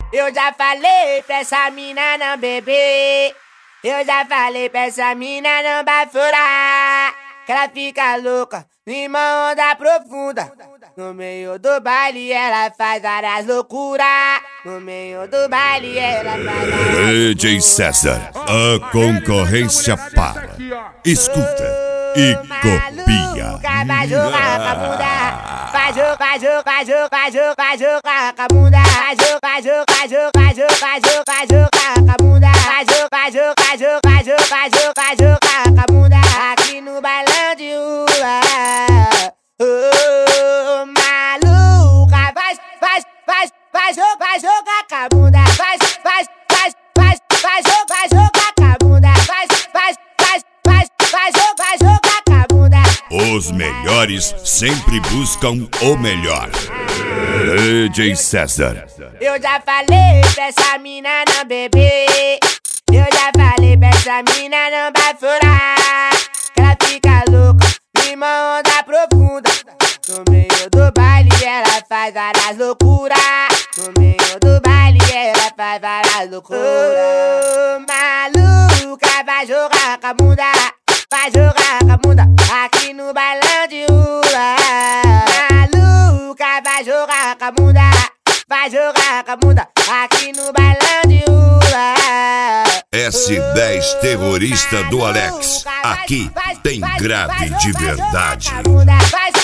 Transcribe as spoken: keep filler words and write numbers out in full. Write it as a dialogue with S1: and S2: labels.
S1: Eu já falei pra essa mina não beber. Eu já falei pra essa mina não bafurar, que ela fica louca numa onda profunda. No meio do baile ela faz várias loucuras. No meio do baile ela faz várias loucuras.
S2: D J César, a concorrência para. Escuta e copia.
S1: Vai jogar com a bunda, vai jogar, jogar, jogar, jogar, jogar com a bunda. Vai jogar, jogar, jogar, jogar, jogar, jogar com a bunda. Vai jogar, jogar, jogar, jogar, jogar, jogar com a bunda. Aqui no bailão de rua. Oh, maluca, vai, vai, vai, vai jogar, jogar com a bunda. Vai, vai, vai, vai, vai jogar, jogar com a bunda. Vai, vai, vai, vai, vai jogar, jogar com a bunda.
S2: Os melhores sempre buscam o melhor. D J César.
S1: Eu já falei pra essa mina não beber. Eu já falei pra essa mina não bafurar, que ela fica louca numa onda profunda. No meio do baile ela faz várias loucuras. No meio do baile ela faz várias loucuras. Oh, maluca, vai jogar com a bunda. Vai jogar com a bunda aqui no bailão de rua. Maluca, vai jogar com a bunda. Vai jogar com a bunda aqui no bailão de rua.
S2: S dez terrorista do Alex. Aqui tem grave de verdade.